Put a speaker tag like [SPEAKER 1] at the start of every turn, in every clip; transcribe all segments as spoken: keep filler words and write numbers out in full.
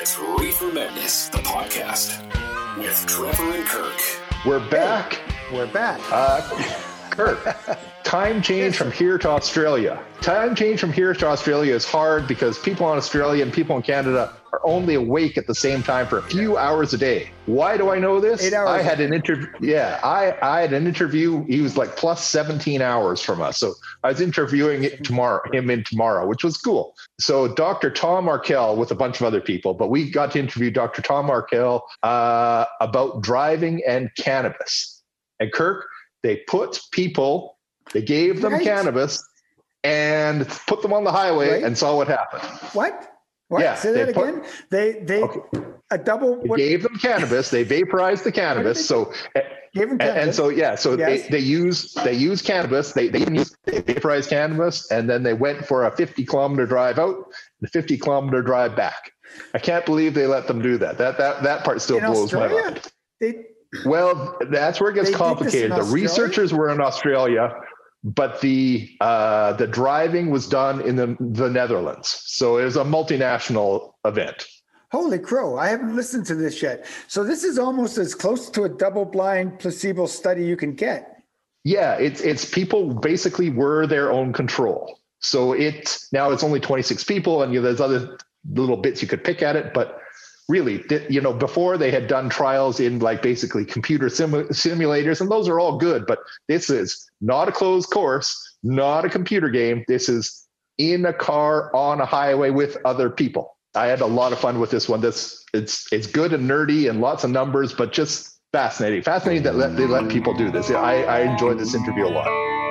[SPEAKER 1] It's Reefer Madness, the podcast, with Trevor and Kirk.
[SPEAKER 2] We're back.
[SPEAKER 3] Hey, we're back.
[SPEAKER 2] Uh, Kirk, time change yes. from here to Australia. Time change from here to Australia is hard because people in Australia and people in Canada are only awake at the same time for a few hours a day. Why do I know this?
[SPEAKER 3] Eight hours.
[SPEAKER 2] I had an interview. Yeah, I, I had an interview. He was like plus seventeen hours from us. So I was interviewing it tomorrow, him in tomorrow, which was cool. So Doctor Tom Arkell with a bunch of other people, but we got to interview Doctor Tom Arkell uh, about driving and cannabis. And Kirk, they put people, they gave them right. cannabis and put them on the highway right. and saw what happened.
[SPEAKER 3] What? What?
[SPEAKER 2] Yeah,
[SPEAKER 3] Say that put, again? They they okay. a double.
[SPEAKER 2] They
[SPEAKER 3] what?
[SPEAKER 2] gave them cannabis. They vaporized the cannabis. So
[SPEAKER 3] gave them
[SPEAKER 2] cannabis. And so yeah, so yes. they, they use they use cannabis. They they, use, they vaporized cannabis, and then they went for a fifty kilometer drive out, and a fifty kilometer drive back. I can't believe they let them do that. That that that part still
[SPEAKER 3] in
[SPEAKER 2] blows
[SPEAKER 3] Australia?
[SPEAKER 2] my mind.
[SPEAKER 3] They,
[SPEAKER 2] well, that's where it gets complicated. The researchers were in Australia. But the uh, the driving was done in the, the Netherlands. So it was a multinational event.
[SPEAKER 3] Holy crow. I haven't listened to this yet. So this is almost as close to a double-blind placebo study you can get.
[SPEAKER 2] Yeah, it's it's people basically were their own control. So it's now it's only twenty-six people, and you know, there's other little bits you could pick at it. But really, you know, before they had done trials in like basically computer simu- simulators, and those are all good. But this is not a closed course, not a computer game. This is in a car on a highway with other people. I had a lot of fun with this one. This it's it's good and nerdy and lots of numbers, but just fascinating. Fascinating that let, they let people do this. I, I enjoyed this interview a lot.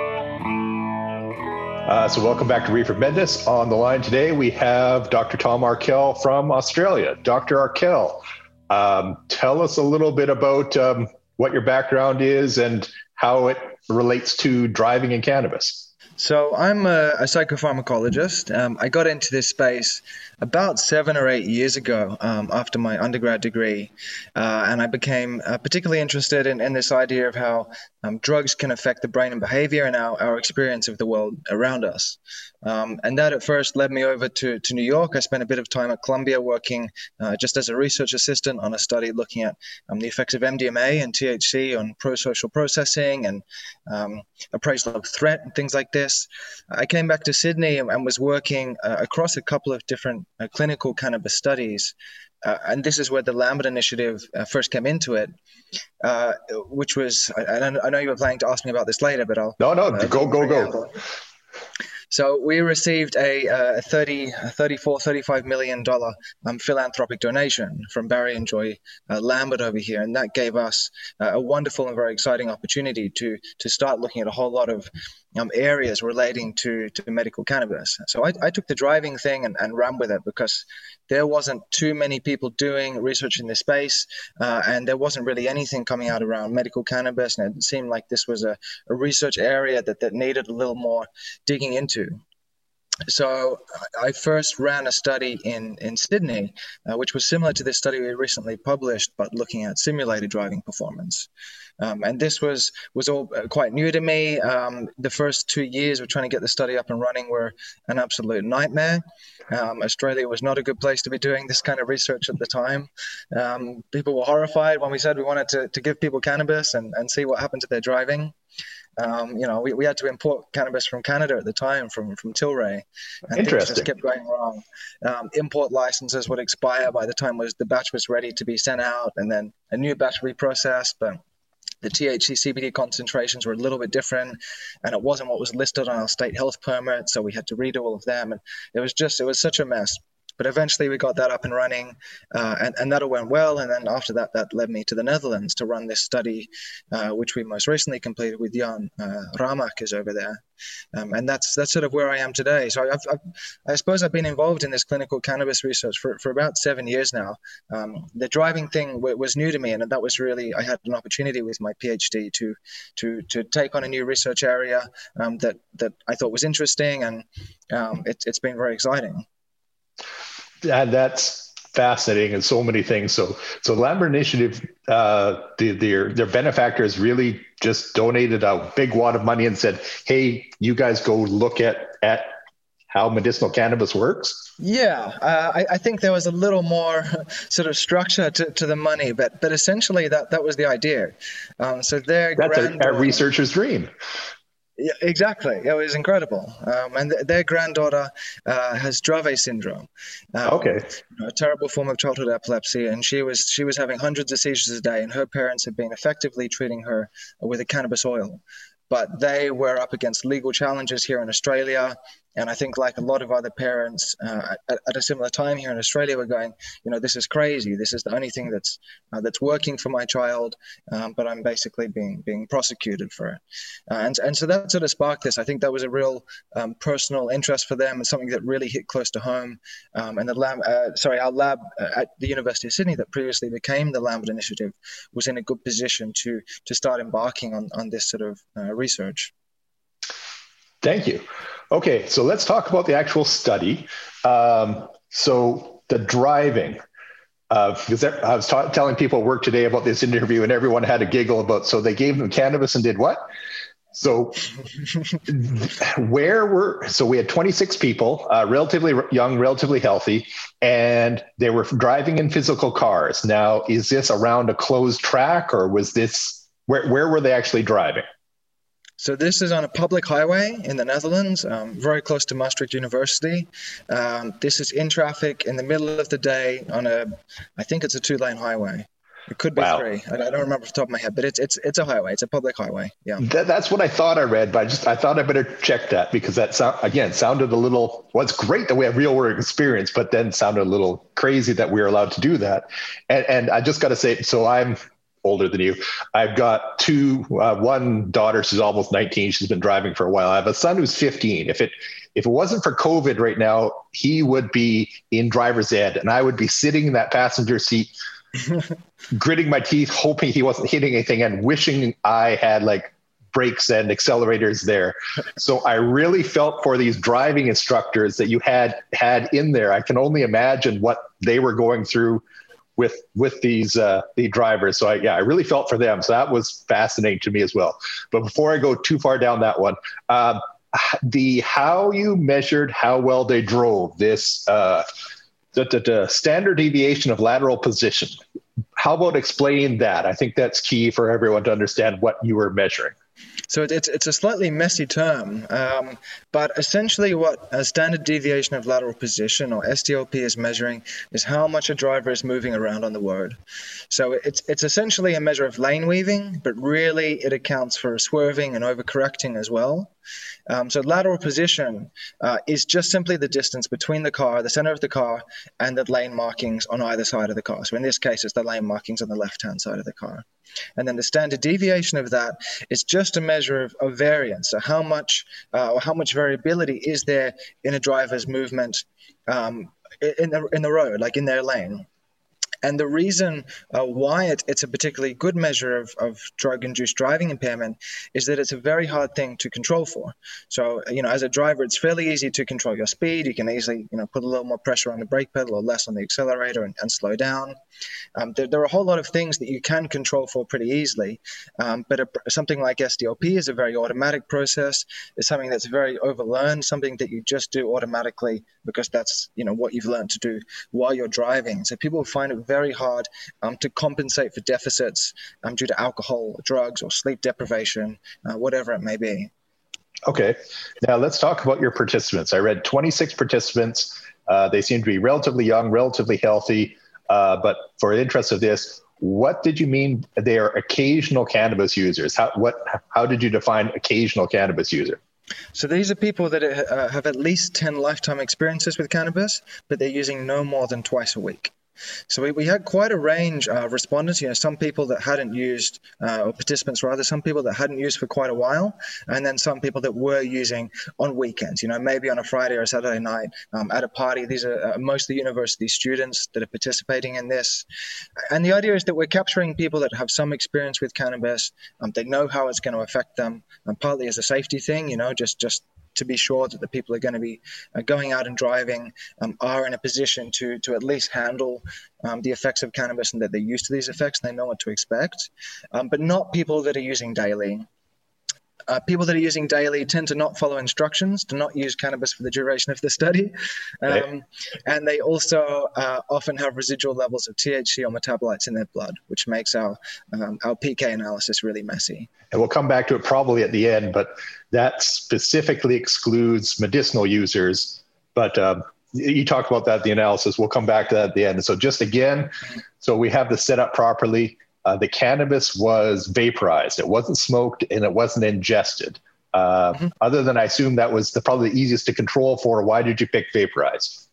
[SPEAKER 2] Uh, so welcome back to Reefer Madness. On the line today, we have Doctor Tom Arkell from Australia. Doctor Arkell, um, tell us a little bit about um, what your background is and how it relates to driving and cannabis.
[SPEAKER 4] So I'm a, a psychopharmacologist. Um, I got into this space about seven or eight years ago um, after my undergrad degree. Uh, and I became uh, particularly interested in, in this idea of how um, drugs can affect the brain and behavior and our, our experience of the world around us. Um, and that at first led me over to, to New York. I spent a bit of time at Columbia working uh, just as a research assistant on a study looking at um, the effects of M D M A and T H C on pro-social processing and um, appraisal of threat and things like this. I came back to Sydney and, and was working uh, across a couple of different uh, clinical cannabis studies. Uh, and this is where the Lambert Initiative uh, first came into it, uh, which was, I, I know you were planning to ask me about this later, but I'll...
[SPEAKER 2] No, no,
[SPEAKER 4] uh,
[SPEAKER 2] go, go, go.
[SPEAKER 4] So we received a, a thirty, thirty-four, thirty-five million dollars um, philanthropic donation from Barry and Joy uh, Lambert over here. And that gave us uh, a wonderful and very exciting opportunity to to start looking at a whole lot of um, areas relating to, to medical cannabis. So I, I took the driving thing and, and ran with it because there wasn't too many people doing research in this space, uh, and there wasn't really anything coming out around medical cannabis. And it seemed like this was a, a research area that, that needed a little more digging into. So I first ran a study in, in Sydney, uh, which was similar to this study we recently published, but looking at simulated driving performance. Um, and this was, was all quite new to me. Um, the first two years of trying to get the study up and running were an absolute nightmare. Um, Australia was not a good place to be doing this kind of research at the time. Um, people were horrified when we said we wanted to, to give people cannabis and, and see what happened to their driving. Um, you know, we, we had to import cannabis from Canada at the time, from, from Tilray. And things just kept going wrong. Um, import licenses would expire by the time was the batch was ready to be sent out, and then a new batch reprocessed. But the T H C C B D concentrations were a little bit different, and it wasn't what was listed on our state health permit, so we had to redo all of them. And it was just, it was such a mess. But eventually we got that up and running, uh, and, and that all went well. And then after that, that led me to the Netherlands to run this study, uh, which we most recently completed with Jan uh, Ramak is over there. Um, and that's that's sort of where I am today. So I've, I've, I suppose I've been involved in this clinical cannabis research for, for about seven years now. Um, the driving thing w- was new to me, and that was really, I had an opportunity with my PhD to to to take on a new research area um, that, that I thought was interesting, and um, it, it's been very exciting.
[SPEAKER 2] And that's fascinating and so many things. So, so Lambert Initiative, uh, the, their their benefactors really just donated a big wad of money and said, "Hey, you guys go look at at how medicinal cannabis works?
[SPEAKER 4] Yeah, uh, I, I think there was a little more sort of structure to, to the money, but but essentially that, that was the idea. Um, so their
[SPEAKER 2] That's a, a
[SPEAKER 4] granddaughter,
[SPEAKER 2] researcher's dream.
[SPEAKER 4] yeah, exactly, it was incredible. Um, and th- their granddaughter uh, has Dravet syndrome, um,
[SPEAKER 2] Okay.
[SPEAKER 4] you know, a terrible form of childhood epilepsy, and she was she was having hundreds of seizures a day, and her parents had been effectively treating her with a cannabis oil. But they were up against legal challenges here in Australia. And I think, like a lot of other parents uh, at, at a similar time here in Australia, were going, you know, this is crazy. This is the only thing that's uh, that's working for my child, um, but I'm basically being being prosecuted for it. Uh, and and so that sort of sparked this. I think that was a real um, personal interest for them, and something that really hit close to home. Um, and the lab, uh, sorry, our lab at the University of Sydney that previously became the Lambert Initiative was in a good position to to start embarking on on this sort of uh, research.
[SPEAKER 2] Thank you. Okay, so let's talk about the actual study. Um, so the driving, uh, because I was ta- telling people at work today about this interview, and everyone had a giggle about. So they gave them cannabis and did what? So where were? So we had twenty-six people, uh, relatively young, relatively healthy, and they were driving in physical cars. Now, is this around a closed track, or was this where? Where were they actually driving?
[SPEAKER 4] So this is on a public highway in the Netherlands, um, very close to Maastricht University. Um, this is in traffic in the middle of the day on a, I think it's a two-lane highway. It could be
[SPEAKER 2] Wow.
[SPEAKER 4] three. I, I don't remember off the top of my head, but it's it's it's a highway. It's a public highway. Yeah.
[SPEAKER 2] That, that's what I thought I read, but I just I thought I better check that because that sound again sounded a little. Well, it's great that we have real world experience, but then sounded a little crazy that we were allowed to do that. And and I just got to say, so I'm older than you. I've got two, uh, one daughter, she's almost nineteen. She's been driving for a while. I have a son who's fifteen. If it, if it wasn't for COVID right now, he would be in driver's ed and I would be sitting in that passenger seat, gritting my teeth, hoping he wasn't hitting anything and wishing I had like brakes and accelerators there. So I really felt for these driving instructors that you had had in there. I can only imagine what they were going through with with these uh, the drivers. So I, yeah, I really felt for them. So that was fascinating to me as well. But before I go too far down that one, um, the how you measured how well they drove this uh, the, the, the standard deviation of lateral position. How about explain that? I think that's key for everyone to understand what you were measuring.
[SPEAKER 4] So it's it's a slightly messy term, um, but essentially what a standard deviation of lateral position, or S D L P, is measuring is how much a driver is moving around on the road. So it's it's essentially a measure of lane weaving, but really it accounts for swerving and overcorrecting as well. Um, so lateral position uh, is just simply the distance between the car, the center of the car, and the lane markings on either side of the car. So in this case, it's the lane markings on the left-hand side of the car. And then the standard deviation of that is just a measure of, of variance. So how much uh, or how much variability is there in a driver's movement um, in the in the road, like in their lane. And the reason uh, why it, it's a particularly good measure of, of drug-induced driving impairment is that it's a very hard thing to control for. So, you know, as a driver, it's fairly easy to control your speed. You can easily, you know, put a little more pressure on the brake pedal or less on the accelerator and, and slow down. Um, there, there are a whole lot of things that you can control for pretty easily. Um, but a, something like S D L P is a very automatic process. It's something that's very overlearned, something that you just do automatically because that's, you know, what you've learned to do while you're driving. So people find it very hard um, to compensate for deficits um, due to alcohol, drugs, or sleep deprivation, uh, whatever it may be.
[SPEAKER 2] Okay. Now let's talk about your participants. I read twenty-six participants. Uh, they seem to be relatively young, relatively healthy. Uh, but for the interest of this, what did you mean they are occasional cannabis users? How, what, how did you define occasional cannabis user?
[SPEAKER 4] So these are people that uh, have at least ten lifetime experiences with cannabis, but they're using no more than twice a week. So we, we had quite a range of respondents, you know, some people that hadn't used, uh, or participants rather, some people that hadn't used for quite a while, and then some people that were using on weekends, you know, maybe on a Friday or a Saturday night um, at a party. These are uh, mostly university students that are participating in this. And the idea is that we're capturing people that have some experience with cannabis. Um, they know how it's going to affect them, and partly as a safety thing, you know, just, just to be sure that the people are going to be uh, going out and driving um, are in a position to to at least handle um, the effects of cannabis, and that they're used to these effects and they know what to expect, um, but not people that are using daily. Uh, people that are using daily tend to not follow instructions, to not use cannabis for the duration of the study. Um, right. And they also uh, often have residual levels of T H C or metabolites in their blood, which makes our, um, our P K analysis really messy.
[SPEAKER 2] And we'll come back to it probably at the end, but that specifically excludes medicinal users. But uh, you talked about that in the analysis. We'll come back to that at the end. So just again, so we have this set up properly. Uh, the cannabis was vaporized. It wasn't smoked and it wasn't ingested. Uh, mm-hmm. Other than I assume that was the, probably the easiest to control for. Why did you pick vaporized?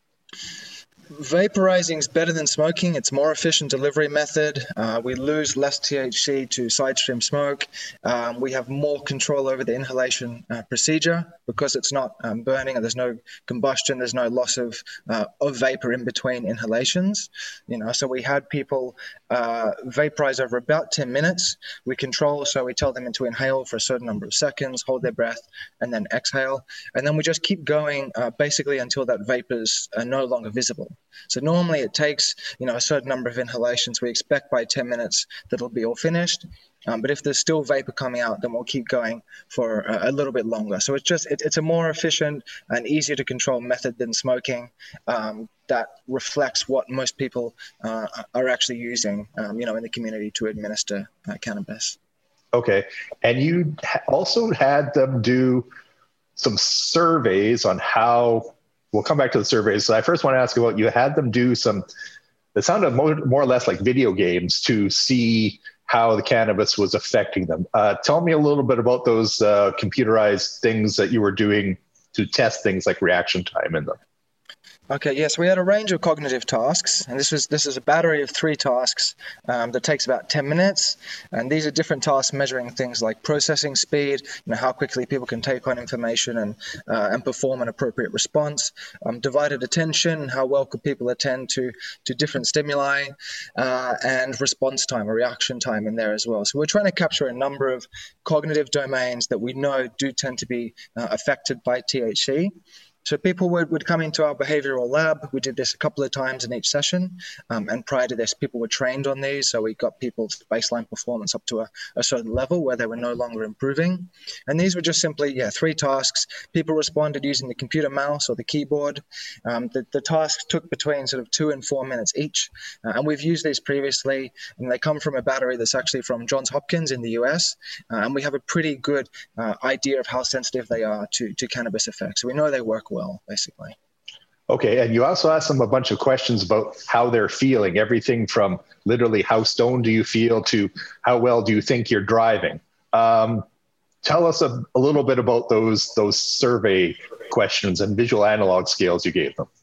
[SPEAKER 4] Vaporizing is better than smoking. It's a more efficient delivery method. Uh, we lose less T H C to side stream smoke. Um, we have more control over the inhalation uh, procedure because it's not um, burning and there's no combustion. There's no loss of uh, of vapor in between inhalations. You know, so we had people uh, vaporize over about ten minutes. We control, so we tell them to inhale for a certain number of seconds, hold their breath, and then exhale. And then we just keep going uh, basically until that vapor's are no longer visible. So normally it takes, you know, a certain number of inhalations. We expect by ten minutes that it'll be all finished. Um, but if there's still vapor coming out, then we'll keep going for a, a little bit longer. So it's just, it, it's a more efficient and easier to control method than smoking um, that reflects what most people uh, are actually using, um, you know, in the community to administer uh, cannabis.
[SPEAKER 2] Okay. And you also had them do some surveys on how, we'll come back to the surveys. So I first want to ask about, you had them do some, it sounded more, more or less like video games to see how the cannabis was affecting them. Uh, tell me a little bit about those uh, computerized things that you were doing to test things like reaction time in them.
[SPEAKER 4] Okay, yes, we had a range of cognitive tasks, and this was this is a battery of three tasks um, that takes about ten minutes, and these are different tasks measuring things like processing speed, you know, how quickly people can take on information and uh, and perform an appropriate response, um, divided attention, how well could people attend to to different stimuli, uh, and response time or reaction time in there as well. So we're trying to capture a number of cognitive domains that we know do tend to be uh, affected by T H C. So people would, would come into our behavioral lab. We did this a couple of times in each session. Um, and prior to this, people were trained on these. So we got people's baseline performance up to a, a certain level where they were no longer improving. And these were just simply, yeah, three tasks. People responded using the computer mouse or the keyboard. Um, the, the tasks took between sort of two and four minutes each. Uh, and we've used these previously. And they come from a battery that's actually from Johns Hopkins in the U S. Uh, and we have a pretty good uh, idea of how sensitive they are to, to cannabis effects. So we know they work well, basically.
[SPEAKER 2] Okay, and you also asked them a bunch of questions about how they're feeling, everything from literally how stoned do you feel to how well do you think you're driving. Um, tell us a, a little bit about those, those survey questions and visual analog scales you gave them.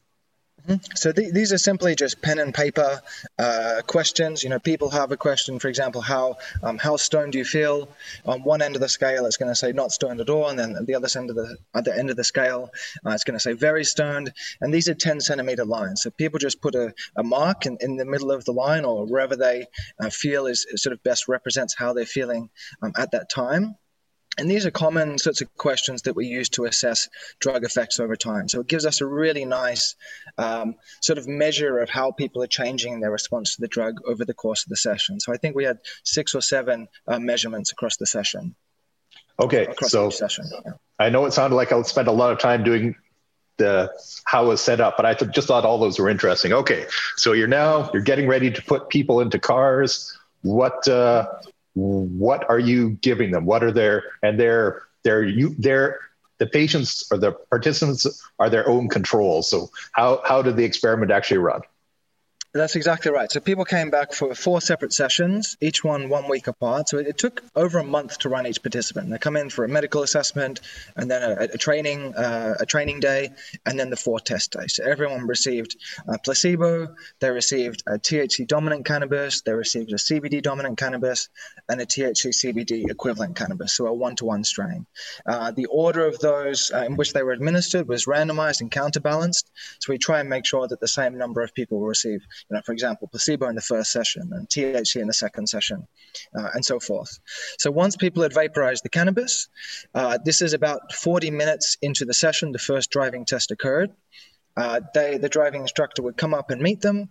[SPEAKER 4] So th- these are simply just pen and paper uh, questions. You know, people have a question, for example, how um, how stoned do you feel? On one end of the scale, it's going to say not stoned at all, and then at the other end of the other end of the scale, uh, it's going to say very stoned. And these are ten centimeter lines. So people just put a, a mark in, in the middle of the line, or wherever they uh, feel is, is sort of best represents how they're feeling um, at that time. And these are common sorts of questions that we use to assess drug effects over time. So it gives us a really nice um, sort of measure of how people are changing in their response to the drug over the course of the session. So I think we had six or seven uh, measurements across the session.
[SPEAKER 2] Okay, so
[SPEAKER 4] session, yeah.
[SPEAKER 2] I know it sounded like I spent a lot of time doing the how it was set up, but I th- just thought all those were interesting. Okay, so you're now, you're getting ready to put people into cars. What... Uh, What are you giving them? What are their, and their, their, you, their, the patients or the participants are their own controls. So how, how did the experiment actually run?
[SPEAKER 4] That's exactly right. So people came back for four separate sessions, each one one week apart. So it, it took over a month to run each participant. They come in for a medical assessment, and then a, a training uh, a training day, and then the four test days. So everyone received a placebo, they received a T H C dominant cannabis, they received a C B D dominant cannabis, and a T H C C B D equivalent cannabis, so a one-to-one strain. Uh, the order of those uh, in which they were administered was randomized and counterbalanced. So we try and make sure that the same number of people will receive, you know, for example, placebo in the first session and T H C in the second session, uh, and so forth. So once people had vaporized the cannabis, uh, this is about forty minutes into the session, the first driving test occurred. Uh, they, the driving instructor would come up and meet them,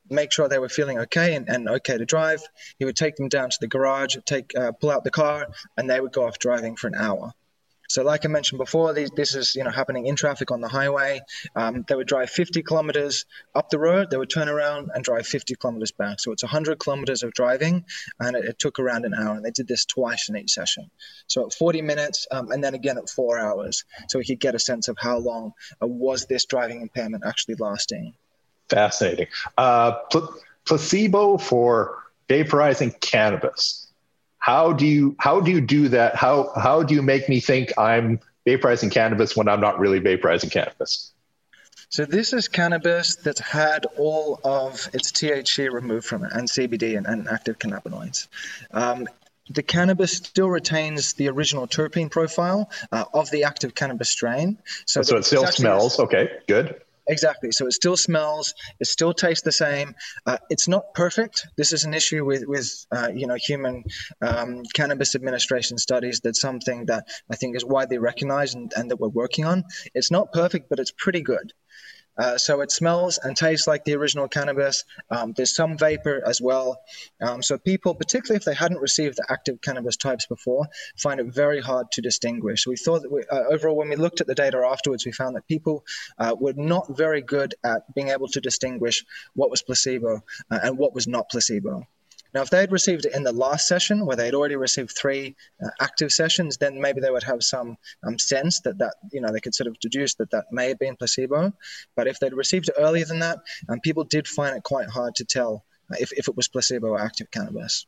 [SPEAKER 4] make sure they were feeling okay and, and okay to drive. He would take them down to the garage, take uh, pull out the car, and they would go off driving for an hour. So like I mentioned before, these, this is you know happening in traffic on the highway. Um, they would drive fifty kilometers up the road. They would turn around and drive fifty kilometers back. So it's one hundred kilometers of driving, and it, it took around an hour. And they did this twice in each session. So at forty minutes, um, and then again at four hours. So we could get a sense of how long uh, was this driving impairment actually lasting.
[SPEAKER 2] Fascinating. Uh, pl- placebo for vaporizing cannabis. How do you how do you do that? How how do you make me think I'm vaporizing cannabis when I'm not really vaporizing cannabis?
[SPEAKER 4] So this is cannabis that's had all of its T H C removed from it, and C B D and, and active cannabinoids. Um, the cannabis still retains the original terpene profile uh, of the active cannabis strain. So,
[SPEAKER 2] so it still smells.
[SPEAKER 4] A,
[SPEAKER 2] okay, good.
[SPEAKER 4] Exactly. So it still smells. It still tastes the same. Uh, it's not perfect. This is an issue with with uh, you know human um, cannabis administration studies. That's something that I think is widely recognized and, and that we're working on. It's not perfect, but it's pretty good. Uh, so it smells and tastes like the original cannabis. Um, there's some vapor as well. Um, so people, particularly if they hadn't received the active cannabis types before, find it very hard to distinguish. So we thought that we, uh, overall, when we looked at the data afterwards, we found that people uh, were not very good at being able to distinguish what was placebo uh, and what was not placebo. Now, if they had received it in the last session, where they had already received three uh, active sessions, then maybe they would have some um, sense that, that, you know, they could sort of deduce that that may have been placebo. But if they'd received it earlier than that, um, people did find it quite hard to tell uh, if, if it was placebo or active cannabis.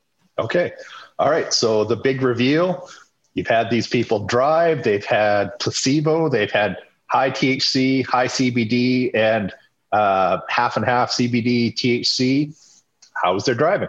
[SPEAKER 2] Okay. All right. So the big reveal, you've had these people drive, they've had placebo, they've had high T H C, high C B D, and uh, half and half C B D, T H C. How was their driving?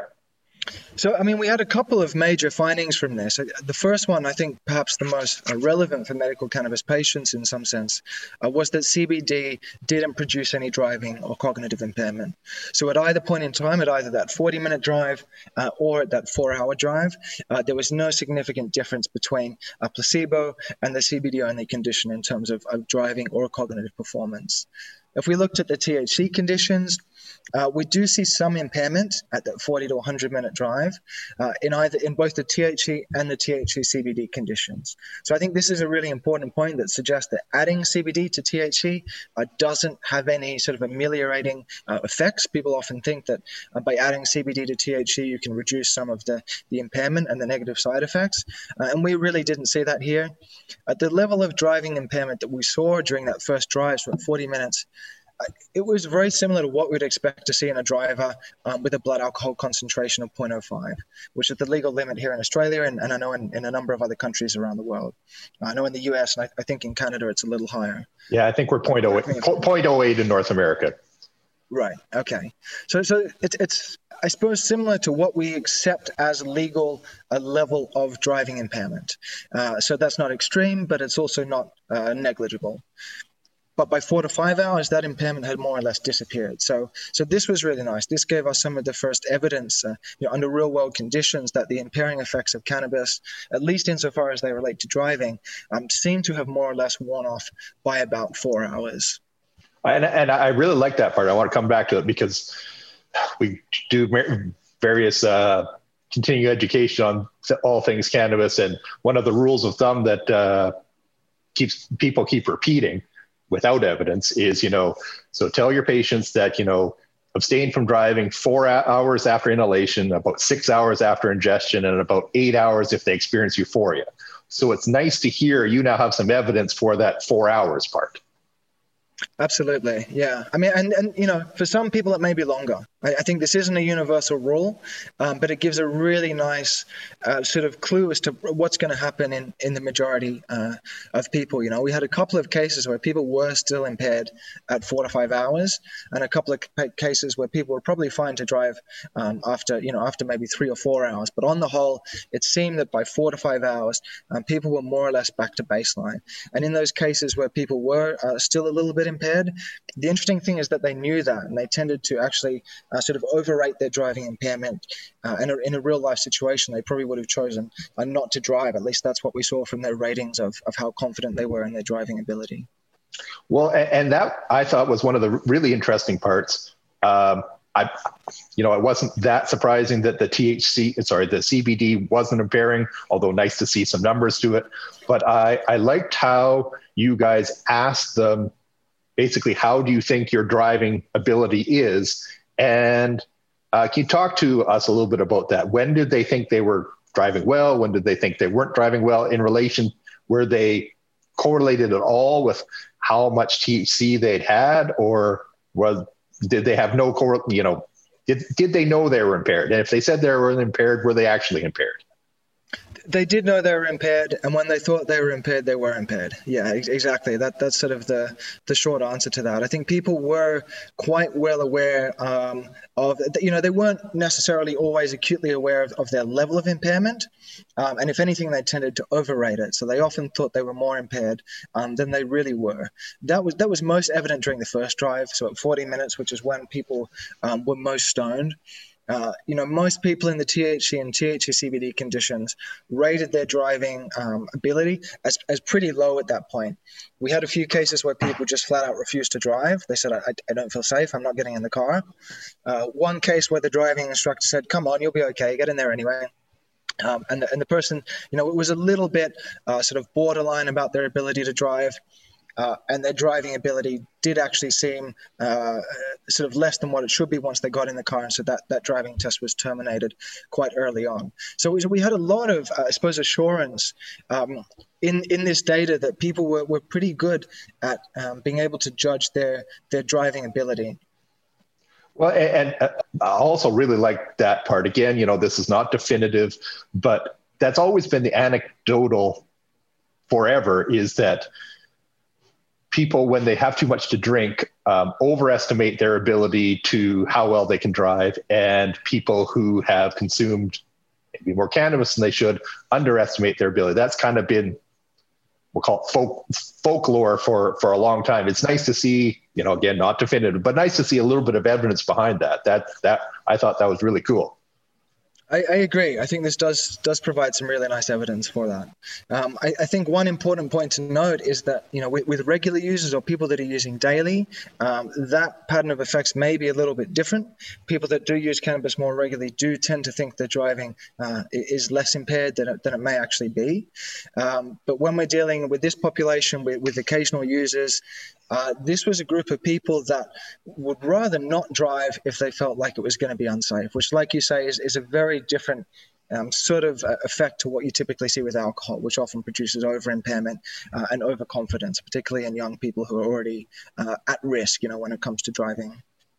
[SPEAKER 4] So, I mean, we had a couple of major findings from this. The first one, I think perhaps the most relevant for medical cannabis patients in some sense, uh, was that C B D didn't produce any driving or cognitive impairment. So at either point in time, at either that forty-minute drive uh, or at that four-hour drive, uh, there was no significant difference between a placebo and the C B D-only condition in terms of, of driving or cognitive performance. If we looked at the T H C conditions, Uh, we do see some impairment at that forty to one hundred minute drive uh, in either in both the T H C and the T H C C B D conditions. So I think this is a really important point that suggests that adding C B D to T H C uh, doesn't have any sort of ameliorating uh, effects. People often think that uh, by adding C B D to T H C, you can reduce some of the, the impairment and the negative side effects. Uh, and we really didn't see that here. At the level of driving impairment that we saw during that first drive, so at forty minutes, it was very similar to what we'd expect to see in a driver um, with a blood alcohol concentration of zero point zero five, which is the legal limit here in Australia, and, and I know in, in a number of other countries around the world. I know in the U S, and I, I think in Canada, it's a little higher.
[SPEAKER 2] Yeah, I think we're zero point zero eight in North America.
[SPEAKER 4] Right, okay. So so it's, it's I suppose, similar to what we accept as legal a level of driving impairment. Uh, so that's not extreme, but it's also not uh, negligible. But by four to five hours, that impairment had more or less disappeared. So, so this was really nice. This gave us some of the first evidence, uh, you know, under real-world conditions, that the impairing effects of cannabis, at least insofar as they relate to driving, um, seem to have more or less worn off by about four hours.
[SPEAKER 2] And, and I really like that part. I want to come back to it because we do various uh, continuing education on all things cannabis, and one of the rules of thumb that uh, keeps people keep repeating without evidence is, you know, so tell your patients that, you know, abstain from driving four hours after inhalation, about six hours after ingestion, and about eight hours if they experience euphoria. So it's nice to hear you now have some evidence for that four hours part.
[SPEAKER 4] Absolutely. Yeah. I mean, and, and, you know, for some people, it may be longer. I, I think this isn't a universal rule, um, but it gives a really nice uh, sort of clue as to what's going to happen in, in the majority uh, of people. You know, we had a couple of cases where people were still impaired at four to five hours, and a couple of cases where people were probably fine to drive um, after, you know, after maybe three or four hours. But on the whole, it seemed that by four to five hours, um, people were more or less back to baseline. And in those cases where people were uh, still a little bit impaired, the interesting thing is that they knew that, and they tended to actually uh, sort of overrate their driving impairment. Uh, and in a real life situation, they probably would have chosen uh, not to drive. At least that's what we saw from their ratings of, of how confident they were in their driving ability.
[SPEAKER 2] Well, and that I thought was one of the really interesting parts. Um, I, you know, it wasn't that surprising that the T H C, sorry, the C B D wasn't impairing, although nice to see some numbers to it. But I, I liked how you guys asked them, basically, how do you think your driving ability is? And uh, can you talk to us a little bit about that? When did they think they were driving well? When did they think they weren't driving well? In relation, were they correlated at all with how much T H C they'd had, or was did they have no core, you know, did, did they know they were impaired? And if they said they were impaired, were they actually impaired?
[SPEAKER 4] They did know they were impaired, and when they thought they were impaired, they were impaired. Yeah, ex- exactly. That that's sort of the the short answer to that. I think people were quite well aware um, of, you know, they weren't necessarily always acutely aware of, of their level of impairment, um, and if anything, they tended to overrate it. So they often thought they were more impaired um, than they really were. That was that was most evident during the first drive. So at forty minutes, which is when people um, were most stoned. Uh, you know, most people in the T H C and T H C C B D conditions rated their driving um, ability as, as pretty low at that point. We had a few cases where people just flat out refused to drive. They said, I, I don't feel safe. I'm not getting in the car. Uh, one case where the driving instructor said, come on, you'll be okay. Get in there anyway. Um, and, the, and the person, you know, it was a little bit uh, sort of borderline about their ability to drive. Uh, and their driving ability did actually seem uh, sort of less than what it should be once they got in the car. And so that, that driving test was terminated quite early on. So we, we had a lot of, uh, I suppose, assurance um, in, in this data that people were, were pretty good at um, being able to judge their, their driving ability.
[SPEAKER 2] Well, and, and I also really like that part. Again, you know, this is not definitive, but that's always been the anecdotal forever, is that people, when they have too much to drink, um, overestimate their ability to how well they can drive, and people who have consumed maybe more cannabis than they should underestimate their ability. That's kind of been, we'll call it folk, folklore for, for a long time. It's nice to see, you know, again, not definitive, but nice to see a little bit of evidence behind that. That, that I thought that was really cool.
[SPEAKER 4] I, I agree. I think this does does provide some really nice evidence for that. Um, I, I think one important point to note is that, you know, with, with regular users or people that are using daily, um, that pattern of effects may be a little bit different. People that do use cannabis more regularly do tend to think that driving uh, is less impaired than it, than it may actually be. Um, but when we're dealing with this population with, with occasional users, Uh, this was a group of people that would rather not drive if they felt like it was going to be unsafe, which, like you say, is, is a very different um, sort of uh, effect to what you typically see with alcohol, which often produces over-impairment uh, and overconfidence, particularly in young people who are already uh, at risk, you know, when it comes to driving.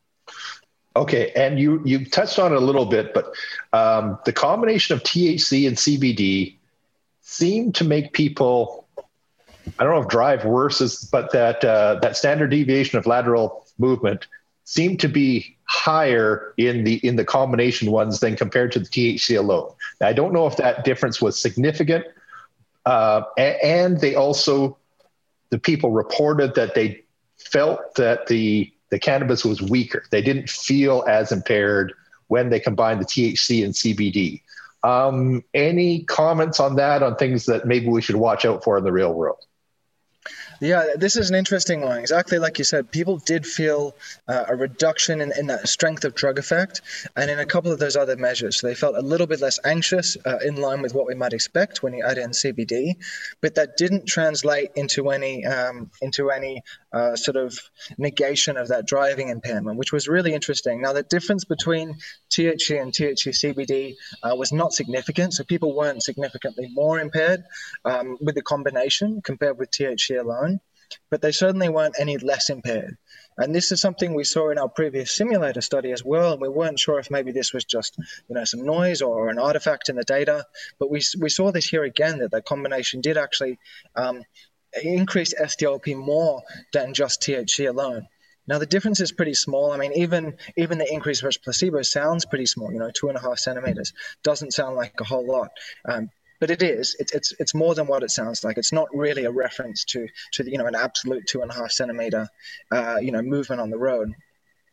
[SPEAKER 2] Okay, and you you touched on it a little bit, but um, the combination of T H C and C B D seemed to make people, I don't know if drive worse is, but that uh, that standard deviation of lateral movement seemed to be higher in the in the combination ones than compared to the T H C alone. Now, I don't know if that difference was significant, uh, and, and they also, the people reported that they felt that the the cannabis was weaker. They didn't feel as impaired when they combined the T H C and C B D. Um, any comments on that, on things that maybe we should watch out for in the real world?
[SPEAKER 4] Yeah, this is an interesting one. Exactly like you said, people did feel uh, a reduction in, in that strength of drug effect and in a couple of those other measures. So they felt a little bit less anxious, uh, in line with what we might expect when you add in C B D, but that didn't translate into any um, into any uh, sort of negation of that driving impairment, which was really interesting. Now, the difference between T H C and T H C C B D uh, was not significant, so people weren't significantly more impaired um, with the combination compared with T H C alone. But they certainly weren't any less impaired. And this is something we saw in our previous simulator study as well. And we weren't sure if maybe this was just, you know, some noise or an artifact in the data. But we we saw this here again, that the combination did actually um, increase S D L P more than just T H C alone. Now, the difference is pretty small. I mean, even even the increase versus placebo sounds pretty small, you know, two and a half centimeters. Doesn't sound like a whole lot. Um, But it is. It's it's it's more than what it sounds like. It's not really a reference to to you know an absolute two and a half centimeter uh, you know movement on the road.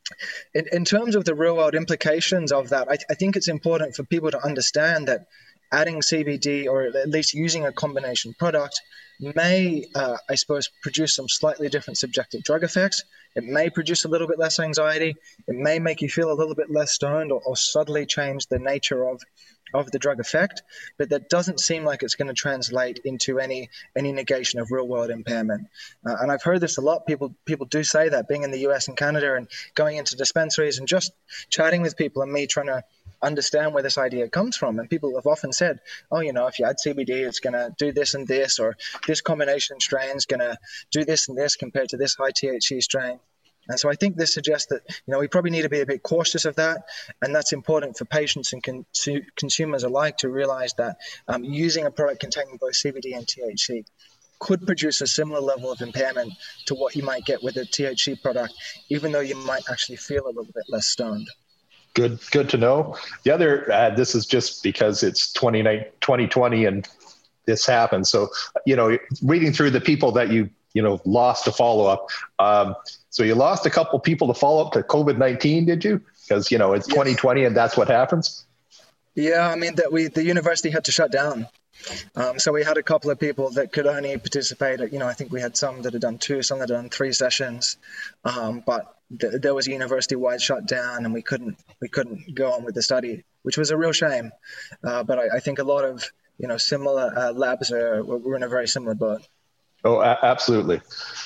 [SPEAKER 4] In in terms of the real world implications of that, I, I think it's important for people to understand that adding C B D, or at least using a combination product, may, uh, I suppose, produce some slightly different subjective drug effects. It may produce a little bit less anxiety. It may make you feel a little bit less stoned, or, or subtly change the nature of, of the drug effect. But that doesn't seem like it's going to translate into any any negation of real-world impairment. Uh, and I've heard this a lot. People people do say that, being in the U S and Canada and going into dispensaries and just chatting with people, and me trying to understand where this idea comes from. And people have often said, oh, you know, if you add C B D, it's going to do this and this, or this combination strain is going to do this and this compared to this high T H C strain. And so I think this suggests that, you know, we probably need to be a bit cautious of that. And that's important for patients and con- consumers alike to realize that um, using a product containing both C B D and T H C could produce a similar level of impairment to what you might get with a T H C product, even though you might actually feel a little bit less stoned.
[SPEAKER 2] Good, good to know. The other, uh, this is just because it's twenty twenty and this happened. So, you know, reading through the people that you, you know, lost to follow up. Um, so you lost a couple people to follow up to COVID nineteen, did you? Because, you know, it's yes. twenty twenty and that's what happens.
[SPEAKER 4] Yeah, I mean, that we the university had to shut down. Um, so we had a couple of people that could only participate. You know, I think we had some that had done two, some that had done three sessions, um, but th- there was a university-wide shutdown, and we couldn't we couldn't go on with the study, which was a real shame. Uh, but I, I think a lot of you know similar uh, labs are we're in a very similar boat.
[SPEAKER 2] Oh, a- absolutely.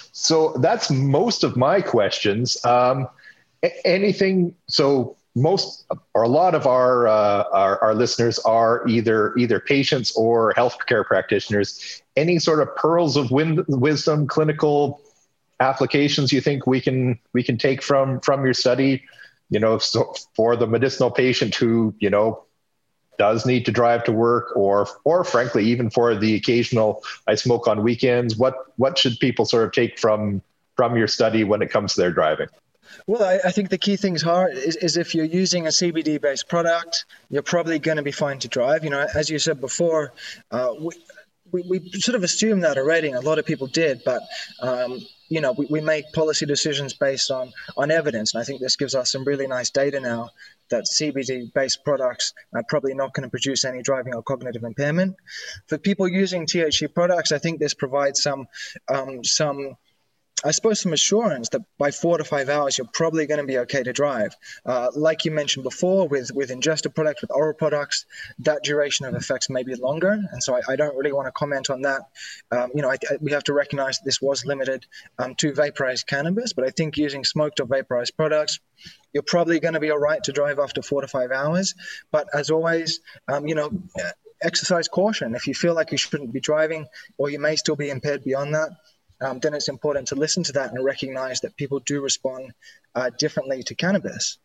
[SPEAKER 2] So that's most of my questions. Um, a- anything so. Most or a lot of our, uh, our our listeners are either either patients or healthcare practitioners. Any sort of pearls of win- wisdom, clinical applications you think we can we can take from from your study? You know, so for the medicinal patient who you know does need to drive to work, or or frankly even for the occasional I smoke on weekends. What what should people sort of take from from your study when it comes to their driving?
[SPEAKER 4] Well, I, I think the key things are is, is if you're using a C B D-based product, you're probably going to be fine to drive. You know, as you said before, uh, we, we, we sort of assumed that already, and a lot of people did. But, um, you know, we, we make policy decisions based on, on evidence. And I think this gives us some really nice data now that C B D-based products are probably not going to produce any driving or cognitive impairment. For people using T H C products, I think this provides some um, some I suppose some assurance that by four to five hours, you're probably going to be okay to drive. Uh, like you mentioned before, with, with ingested products, with oral products, that duration of effects may be longer. And so I, I don't really want to comment on that. Um, you know, I, I, we have to recognize that this was limited um, to vaporized cannabis, but I think using smoked or vaporized products, you're probably going to be all right to drive after four to five hours. But as always, um, you know, exercise caution. If you feel like you shouldn't be driving, or you may still be impaired beyond that, Um, then it's important to listen to that and recognize that people do respond uh, differently to cannabis.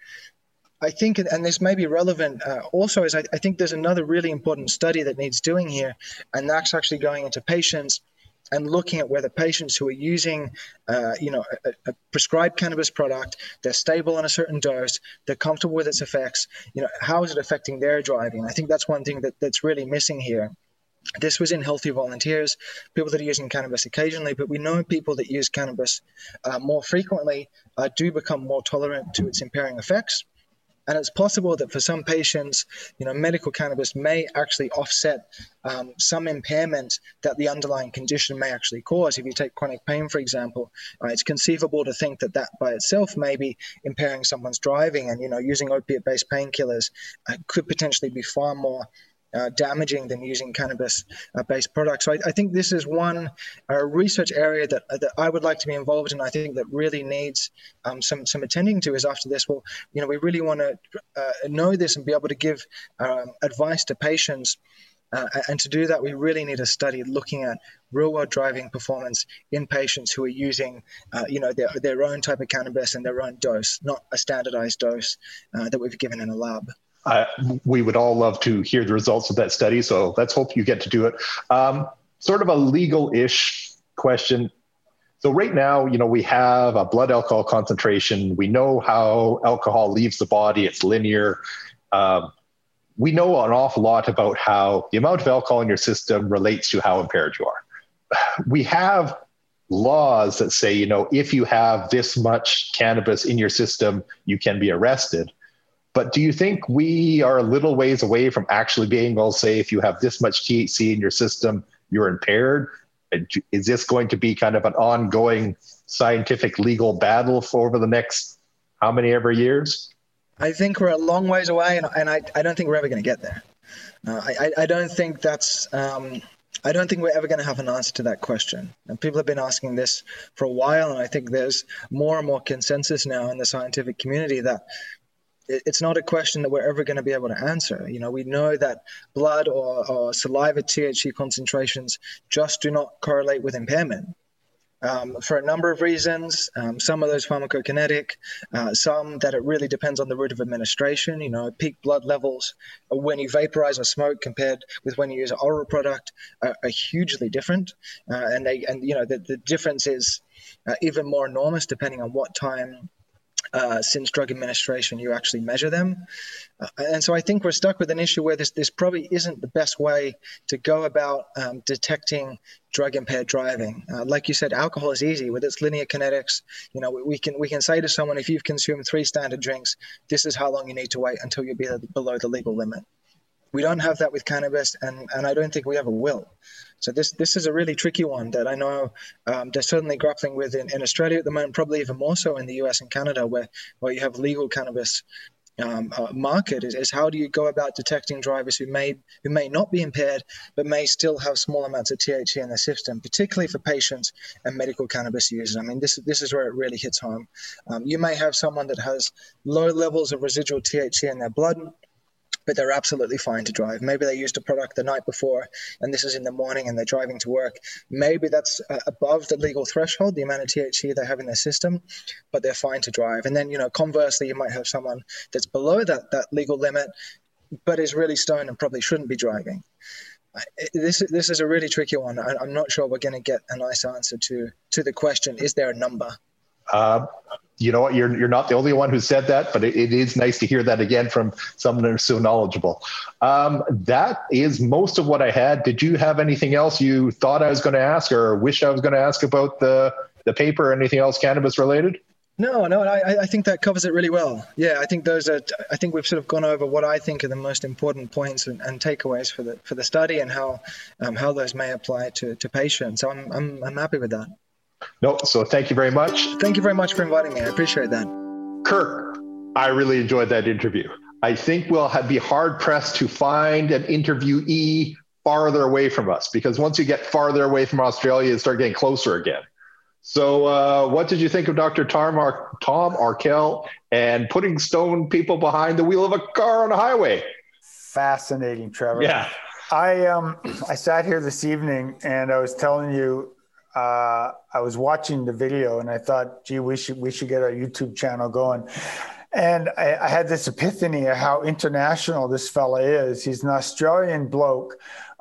[SPEAKER 4] I think, and this may be relevant uh, also, is I, I think there's another really important study that needs doing here, and that's actually going into patients and looking at whether patients who are using, uh, you know, a, a prescribed cannabis product, they're stable on a certain dose, they're comfortable with its effects, you know, how is it affecting their driving? I think that's one thing that, that's really missing here. This was in healthy volunteers, people that are using cannabis occasionally, but we know people that use cannabis uh, more frequently uh, do become more tolerant to its impairing effects. And it's possible that for some patients, you know, medical cannabis may actually offset um, some impairment that the underlying condition may actually cause. If you take chronic pain, for example, uh, it's conceivable to think that that by itself may be impairing someone's driving, and, you know, using opiate-based painkillers uh, could potentially be far more Uh, damaging than using cannabis-based uh, products. So I, I think this is one uh, research area that uh, that I would like to be involved in. I think that really needs um, some some attending to. Is after this, well, you know, we really want to uh, know this and be able to give um, advice to patients. Uh, and to do that, we really need a study looking at real-world driving performance in patients who are using, uh, you know, their their own type of cannabis and their own dose, not a standardized dose uh, that we've given in a lab.
[SPEAKER 2] Uh, we would all love to hear the results of that study, so let's hope you get to do it. Um, sort of a legal-ish question. So right now, you know, we have a blood alcohol concentration. We know how alcohol leaves the body. It's linear. Um, we know an awful lot about how the amount of alcohol in your system relates to how impaired you are. We have laws that say, you know, if you have this much cannabis in your system, you can be arrested. But do you think we are a little ways away from actually being able to say, if you have this much T H C in your system, you're impaired? Is this going to be kind of an ongoing scientific legal battle for over the next how many ever years?
[SPEAKER 4] I think we're a long ways away, and, and I, I don't think we're ever going to get there. Uh, I, I don't think that's, um, I don't think we're ever going to have an answer to that question. And people have been asking this for a while, and I think there's more and more consensus now in the scientific community that it, it's not a question that we're ever going to be able to answer. You know, we know that blood or, or saliva T H C concentrations just do not correlate with impairment. Um, for a number of reasons, um, some of those pharmacokinetic, uh, some that it really depends on the route of administration. You know, peak blood levels when you vaporize or smoke compared with when you use an oral product are, are hugely different. Uh, and they, and you know, the, the difference is uh, even more enormous depending on what time Uh, since drug administration you actually measure them. Uh, and so I think we're stuck with an issue where this, this probably isn't the best way to go about um, detecting drug-impaired driving. Uh, like you said, alcohol is easy with its linear kinetics. You know, we can we can say to someone, if you've consumed three standard drinks, this is how long you need to wait until you're be below the legal limit. We don't have that with cannabis, and, and I don't think we ever will. So this this is a really tricky one that I know um, they're certainly grappling with in, in Australia at the moment, probably even more so in the U S and Canada, where, where you have legal cannabis um, uh, market, is, is how do you go about detecting drivers who may who may not be impaired, but may still have small amounts of T H C in their system, particularly for patients and medical cannabis users. I mean, this, this is where it really hits home. Um, you may have someone that has low levels of residual T H C in their blood, but they're absolutely fine to drive. Maybe they used a product the night before, and this is in the morning, and they're driving to work. Maybe that's uh, above the legal threshold, the amount of T H C they have in their system, but they're fine to drive. And then, you know, conversely, you might have someone that's below that that legal limit, but is really stoned and probably shouldn't be driving. This this is a really tricky one. I, I'm not sure we're going to get a nice answer to to the question: is there a number?
[SPEAKER 2] Uh, you know what? You're you're not the only one who said that, but it, it is nice to hear that again from someone who's so knowledgeable. Um, that is most of what I had. Did you have anything else you thought I was going to ask, or wish I was going to ask about the the paper or anything else cannabis related?
[SPEAKER 4] No, no, I, I think that covers it really well. Yeah, I think those are. I think we've sort of gone over what I think are the most important points and, and takeaways for the for the study, and how um, how those may apply to to patients. So I'm I'm I'm happy with that.
[SPEAKER 2] No, so thank you very much.
[SPEAKER 4] Thank you very much for inviting me. I appreciate that.
[SPEAKER 2] Kirk, I really enjoyed that interview. I think we'll have, be hard pressed to find an interviewee farther away from us, because once you get farther away from Australia, you start getting closer again. So uh, what did you think of Doctor Tom, Ar- Tom Arkell and putting stoned people behind the wheel of a car on a highway?
[SPEAKER 3] Fascinating, Trevor.
[SPEAKER 2] Yeah.
[SPEAKER 3] I um I sat here this evening and I was telling you, uh, I was watching the video and I thought, gee, we should we should get our YouTube channel going. And I, I had this epiphany of how international this fella is. He's an Australian bloke.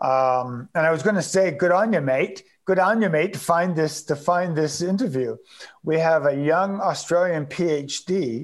[SPEAKER 3] Um, and I was going to say, good on you, mate. Good on you, mate, to find this, to find this interview. We have a young Australian PhD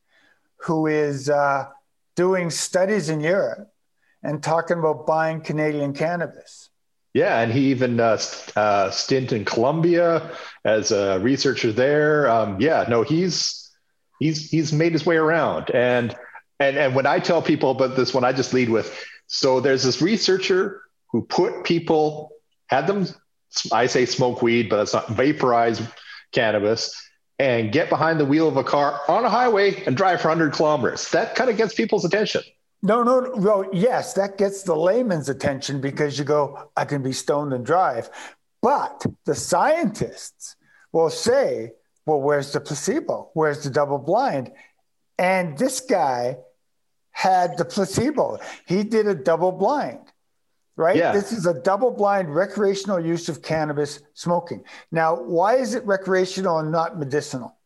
[SPEAKER 3] who is uh, doing studies in Europe and talking about buying Canadian cannabis.
[SPEAKER 2] Yeah, and he even uh, uh, stint in Colombia as a researcher there. Um, yeah, no, he's he's he's made his way around. And and and when I tell people about this one, I just lead with, so there's this researcher who put people, had them, I say smoke weed, but it's not, vaporize cannabis, and get behind the wheel of a car on a highway and drive for one hundred kilometers. That kind of gets people's attention.
[SPEAKER 3] No, no, no. Yes, that gets the layman's attention because you go, I can be stoned and drive. But the scientists will say, well, where's the placebo? Where's the double blind? And this guy had the placebo. He did a double blind, right?
[SPEAKER 2] Yeah.
[SPEAKER 3] This is a double blind recreational use of cannabis smoking. Now, why is it recreational and not medicinal?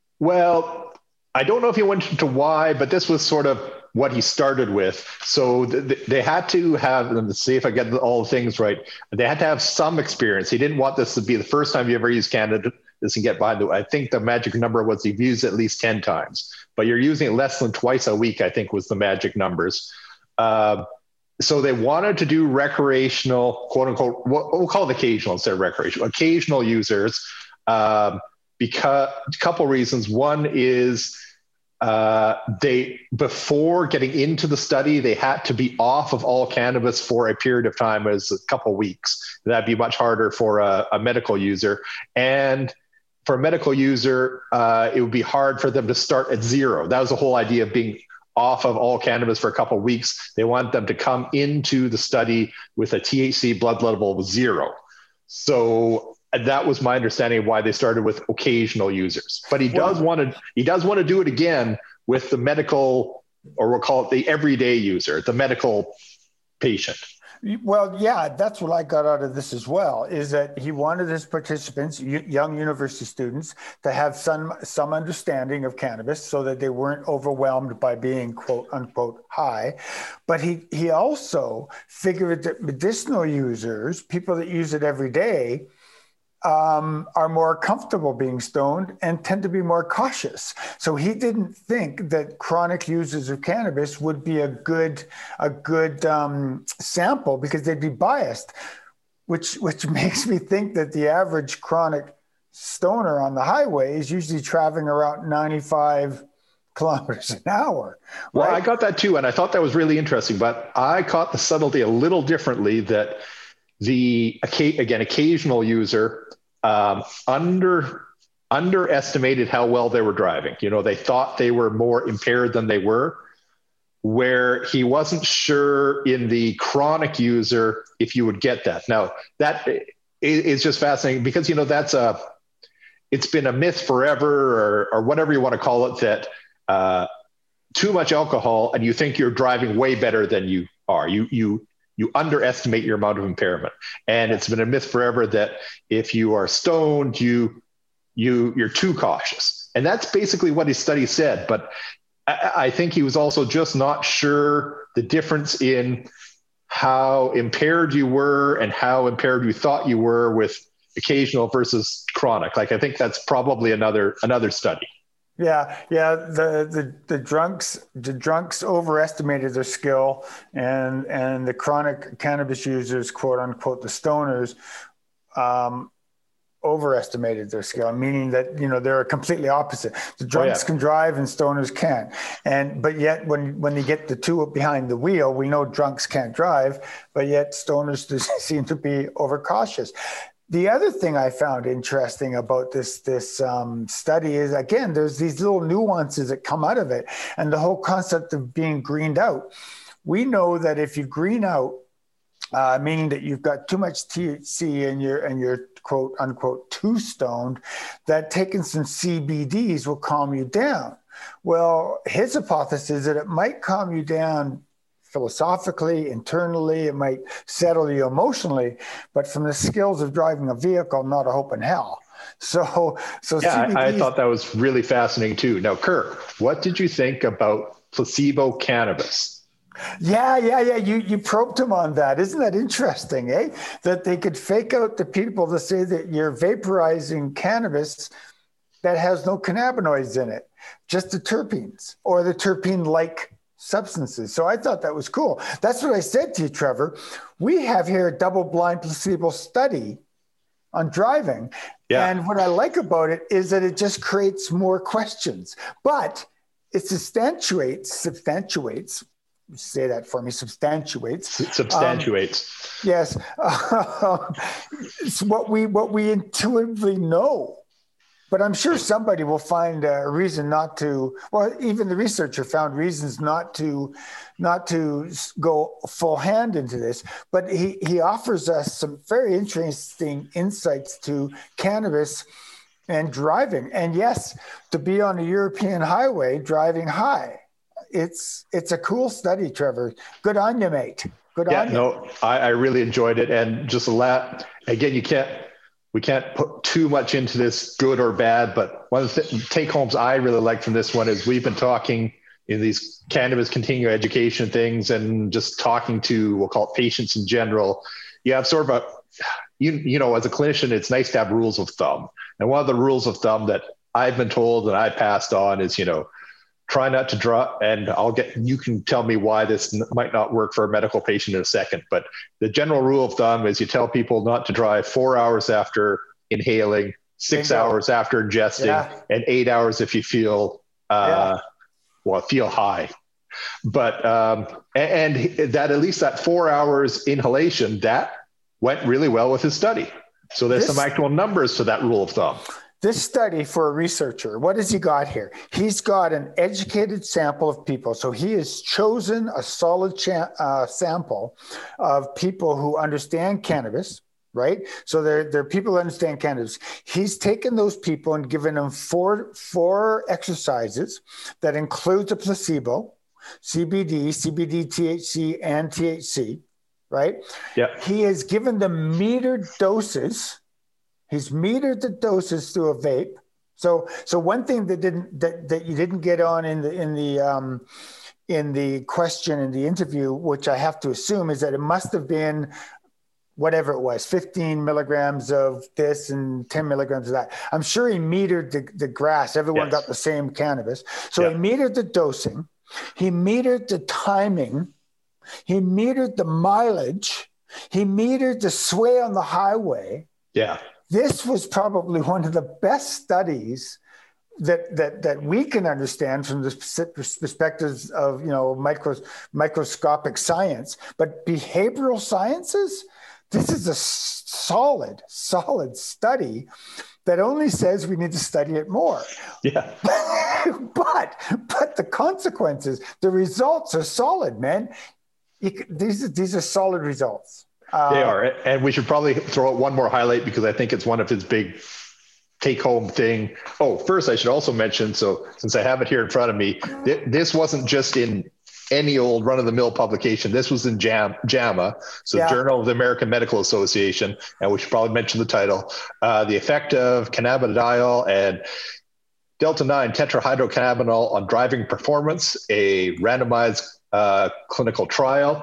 [SPEAKER 2] Well, I don't know if he went into why, but this was sort of what he started with. So th- they had to have, let's see if I get all the things right, they had to have some experience. He didn't want this to be the first time you ever used cannabis and get by the, I think the magic number was you've used it at least ten times, but you're using it less than twice a week, I think was the magic numbers. Uh, so they wanted to do recreational, quote unquote, what we'll call it occasional instead of recreational, occasional users, um, because a couple reasons. One is uh, they, before getting into the study, they had to be off of all cannabis for a period of time, as a couple weeks. That'd be much harder for a, a medical user. And for a medical user, uh, it would be hard for them to start at zero. That was the whole idea of being off of all cannabis for a couple of weeks. They want them to come into the study with a T H C blood level of zero. So that was my understanding of why they started with occasional users. But he does well, want to he does want to do it again with the medical, or we'll call it the everyday user, the medical patient.
[SPEAKER 3] Well, yeah, that's what I got out of this as well, is that he wanted his participants, young university students, to have some some understanding of cannabis so that they weren't overwhelmed by being quote unquote high. But he, he also figured that medicinal users, people that use it every day, Um, are more comfortable being stoned and tend to be more cautious. So he didn't think that chronic users of cannabis would be a good a good um, sample because they'd be biased, which which makes me think that the average chronic stoner on the highway is usually traveling around ninety-five kilometers an hour. Right?
[SPEAKER 2] Well, I got that too, and I thought that was really interesting, but I caught the subtlety a little differently, that the, again, occasional user um, under underestimated how well they were driving. You know, they thought they were more impaired than they were, where he wasn't sure in the chronic user if you would get that. Now, that is just fascinating because, you know, that's a, it's been a myth forever, or, or whatever you want to call it, that uh, too much alcohol and you think you're driving way better than you are. You, you, You underestimate your amount of impairment. And it's been a myth forever that if you are stoned, you, you, you're too cautious. And that's basically what his study said. But I, I think he was also just not sure the difference in how impaired you were and how impaired you thought you were with occasional versus chronic. Like, I think that's probably another, another study.
[SPEAKER 3] Yeah, yeah. The, the the drunks the drunks overestimated their skill, and and the chronic cannabis users, quote unquote, the stoners, um, overestimated their skill. Meaning that, you know, they're completely opposite. The drunks oh, yeah. can drive and stoners can't. And but yet when when they get the two behind the wheel, we know drunks can't drive, but yet stoners seem to be overcautious. The other thing I found interesting about this this um, study is, again, there's these little nuances that come out of it, and the whole concept of being greened out. We know that if you green out, uh, meaning that you've got too much T H C and you're and you're quote unquote too stoned, that taking some C B Ds will calm you down. Well, his hypothesis is that it might calm you down philosophically, internally, it might settle you emotionally, but from the skills of driving a vehicle, not a hope in hell. So, so
[SPEAKER 2] yeah, I, I thought that was really fascinating too. Now, Kirk, what did you think about placebo cannabis?
[SPEAKER 3] Yeah, yeah, yeah. You you probed him on that. Isn't that interesting, eh? That they could fake out the people to say that you're vaporizing cannabis that has no cannabinoids in it, just the terpenes or the terpene-like substances. So I thought that was cool. That's what I said to you, Trevor. We have here a double-blind placebo study on driving. Yeah. And what I like about it is that it just creates more questions, but it substantiates, substantiates, say that for me, substantiates.
[SPEAKER 2] Substantiates.
[SPEAKER 3] Um, yes. Uh, it's what we, what we intuitively know. But I'm sure somebody will find a reason not to, well, even the researcher found reasons not to, not to go full hand into this. But he, he offers us some very interesting insights to cannabis and driving. And yes, to be on a European highway driving high, it's it's a cool study, Trevor. Good on you, mate. Good
[SPEAKER 2] yeah,
[SPEAKER 3] on you.
[SPEAKER 2] No, I, I really enjoyed it. And just a lot, again, you can't, we can't put too much into this, good or bad, but one of the th- take homes I really like from this one is we've been talking in these cannabis continuing education things and just talking to, we'll call it patients in general. You have sort of a, you, you know, as a clinician, it's nice to have rules of thumb. And one of the rules of thumb that I've been told and I passed on is, you know, try not to draw, and I'll get, you can tell me why this n- might not work for a medical patient in a second, but the general rule of thumb is you tell people not to drive four hours after inhaling, six Bingo. hours after ingesting, yeah. and eight hours if you feel uh, well, feel high. But, um, and, and that at least that four hours inhalation, that went really well with his study. So there's this, some actual numbers to that rule of thumb.
[SPEAKER 3] This study for a researcher, what has he got here? He's got an educated sample of people. So he has chosen a solid cha- uh, sample of people who understand cannabis, right? So they're, they're people who understand cannabis. He's taken those people and given them four, four exercises that includes a placebo, C B D, C B D, T H C, and T H C, right?
[SPEAKER 2] Yeah.
[SPEAKER 3] He has given them metered doses. He's metered the doses through a vape. So, so one thing that didn't that, that you didn't get on in the in the um, in the question in the interview, which I have to assume is that it must have been whatever it was, fifteen milligrams of this and ten milligrams of that. I'm sure he metered the, the grass. Everyone yes. got the same cannabis. So yeah. he metered the dosing. He metered the timing. He metered the mileage. He metered the sway on the highway.
[SPEAKER 2] Yeah.
[SPEAKER 3] This was probably one of the best studies that that that we can understand from the perspectives of, you know, micro, microscopic science. But behavioral sciences, this is a solid, solid study that only says we need to study it more.
[SPEAKER 2] Yeah.
[SPEAKER 3] but but the consequences, the results are solid, man. You, these these are solid results. Uh,
[SPEAKER 2] they are. And we should probably throw out one more highlight because I think it's one of his big take home thing. Oh, first I should also mention, so since I have it here in front of me, th- this wasn't just in any old run of the mill publication. This was in Jam- JAMA, so yeah. Journal of the American Medical Association. And we should probably mention the title, uh, The Effect of Cannabidiol and Delta nine tetrahydrocannabinol on Driving Performance, a randomized uh, clinical trial.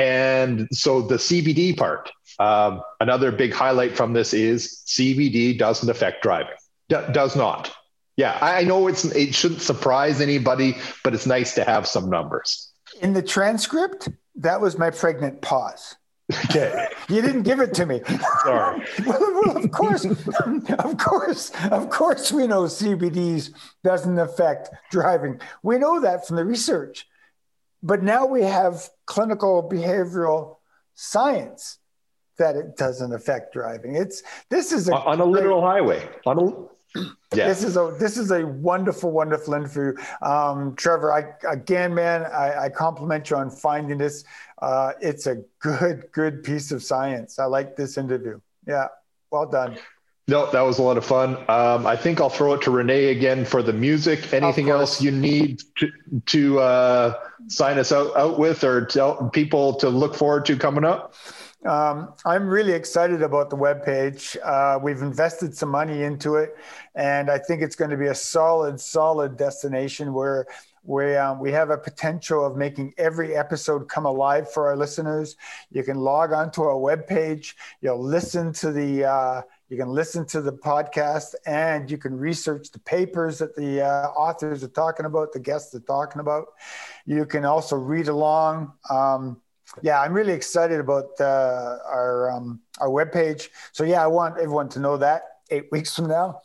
[SPEAKER 2] And so the C B D part, um, another big highlight from this is C B D doesn't affect driving. D- does not. Yeah, I know it's it shouldn't surprise anybody, but it's nice to have some numbers.
[SPEAKER 3] In the transcript, that was my pregnant pause.
[SPEAKER 2] Okay.
[SPEAKER 3] You didn't give it to me.
[SPEAKER 2] Sorry.
[SPEAKER 3] well, well, of course, of course, of course we know C B Ds doesn't affect driving. We know that from the research. But now we have clinical behavioral science that it doesn't affect driving. It's this is a
[SPEAKER 2] on a literal great, highway. On a yeah.
[SPEAKER 3] This is a this is a wonderful, wonderful interview, um, Trevor. I again, man, I, I compliment you on finding this. Uh, it's a good, good piece of science. I like this interview. Yeah, well done.
[SPEAKER 2] No, that was a lot of fun. Um, I think I'll throw it to Renee again for the music. Anything else you need to, to uh, sign us out, out with or tell people to look forward to coming up?
[SPEAKER 3] Um, I'm really excited about the webpage. Uh, we've invested some money into it, and I think it's going to be a solid, solid destination where we, um, we have a potential of making every episode come alive for our listeners. You can log onto our webpage. You'll listen to the uh, You can listen to the podcast and you can research the papers that the uh, authors are talking about, the guests are talking about. You can also read along. Um, yeah, I'm really excited about uh, our um, our webpage. So yeah, I want everyone to know that eight weeks from now.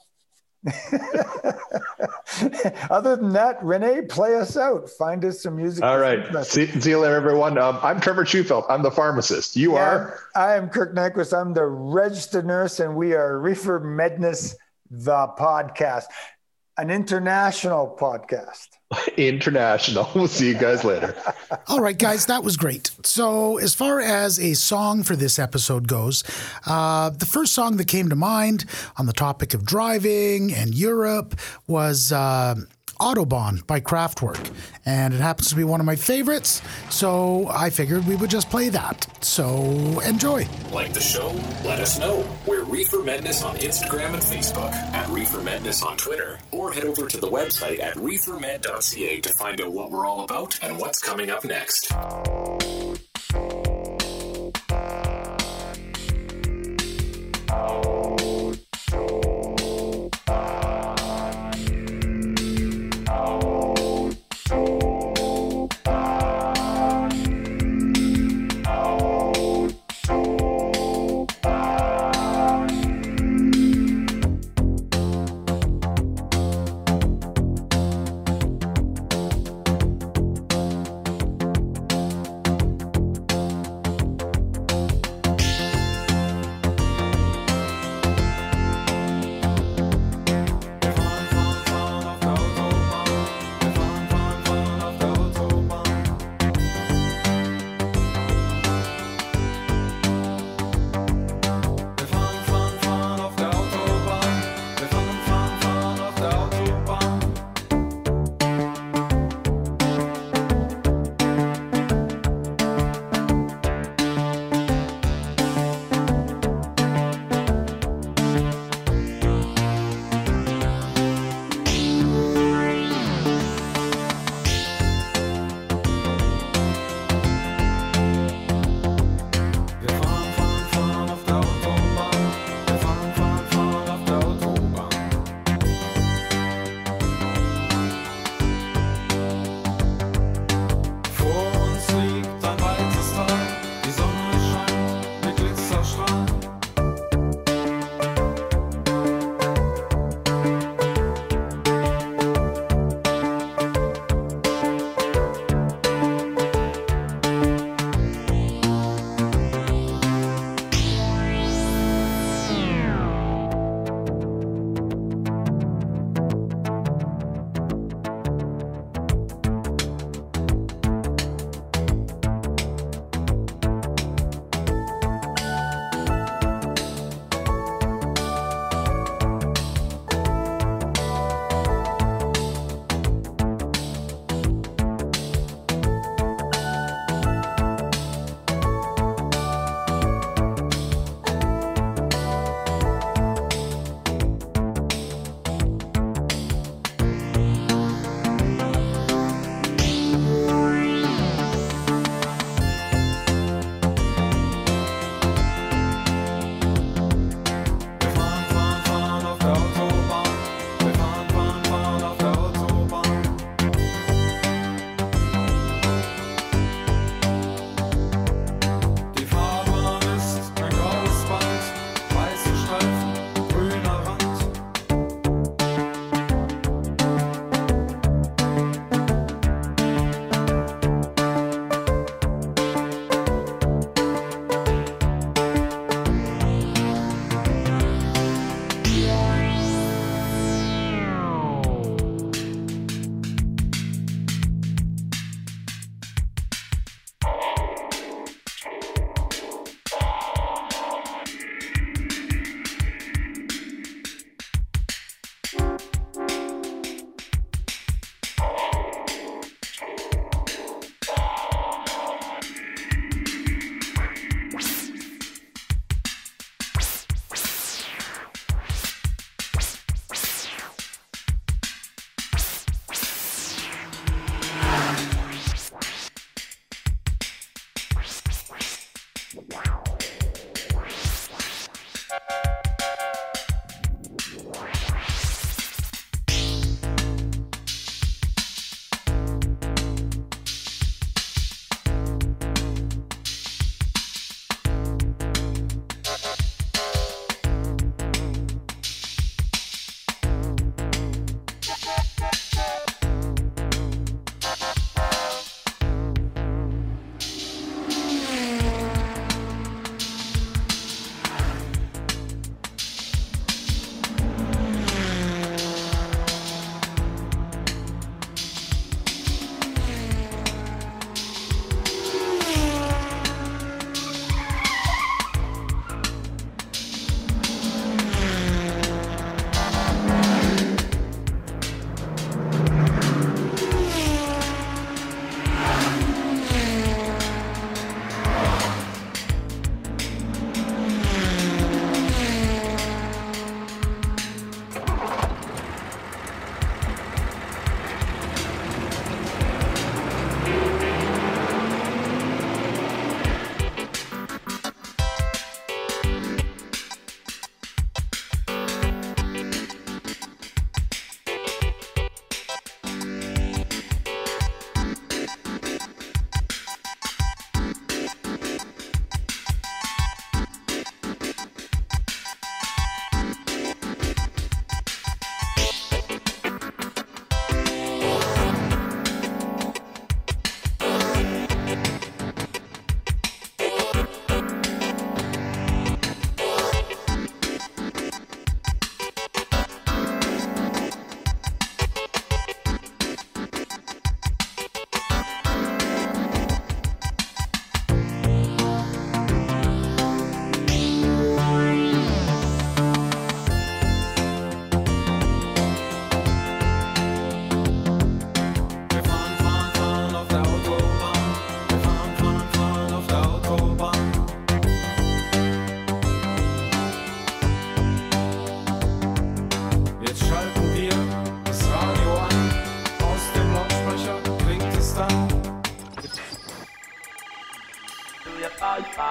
[SPEAKER 3] Other than that, Renee, play us out. Find us some music.
[SPEAKER 2] All right. See, see you later, everyone. Um, I'm Trevor Schufelt. I'm the pharmacist. You yeah, are?
[SPEAKER 3] I am Kirk Nyquist. I'm the registered nurse, and we are Reefer Madness, the podcast, an international podcast.
[SPEAKER 2] International. We'll see you guys later.
[SPEAKER 5] All right, guys, that was great. So as far as a song for this episode goes, uh, the first song that came to mind on the topic of driving and Europe was uh, Autobahn by Kraftwerk. And it happens to be one of my favorites, so I figured we would just play that. So enjoy.
[SPEAKER 1] Like the show? Let us know. We're Reefer Madness on Instagram and Facebook, at Reefer Madness on Twitter, or head over to the website at reefer med dot c a to find out what we're all about and what's coming up next.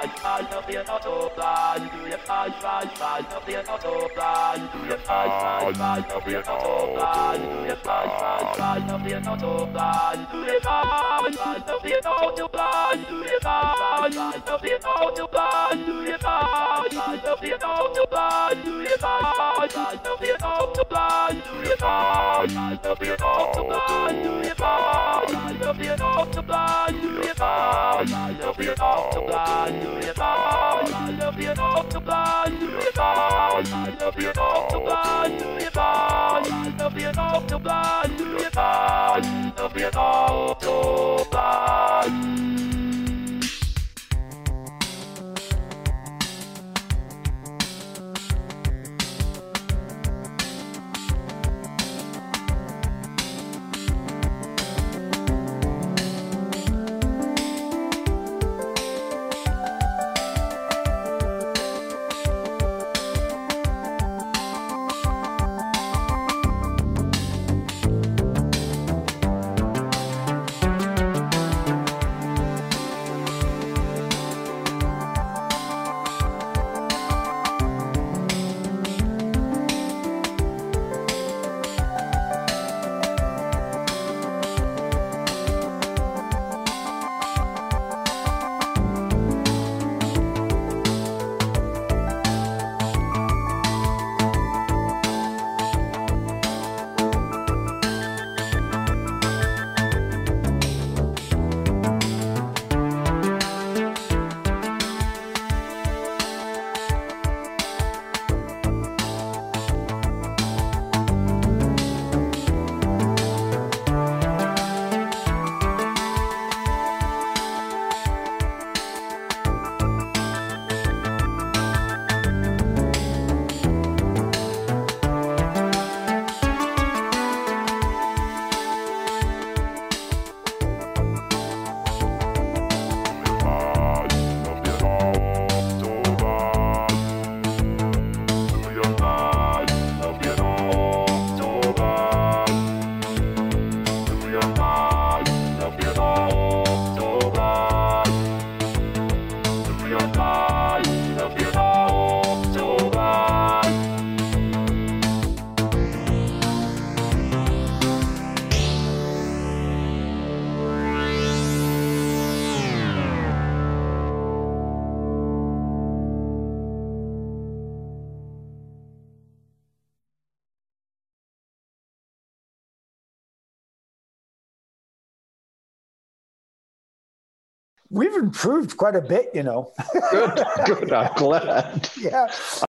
[SPEAKER 3] We've improved quite a bit, you know.
[SPEAKER 2] Good, good. I'm glad.
[SPEAKER 3] Yeah.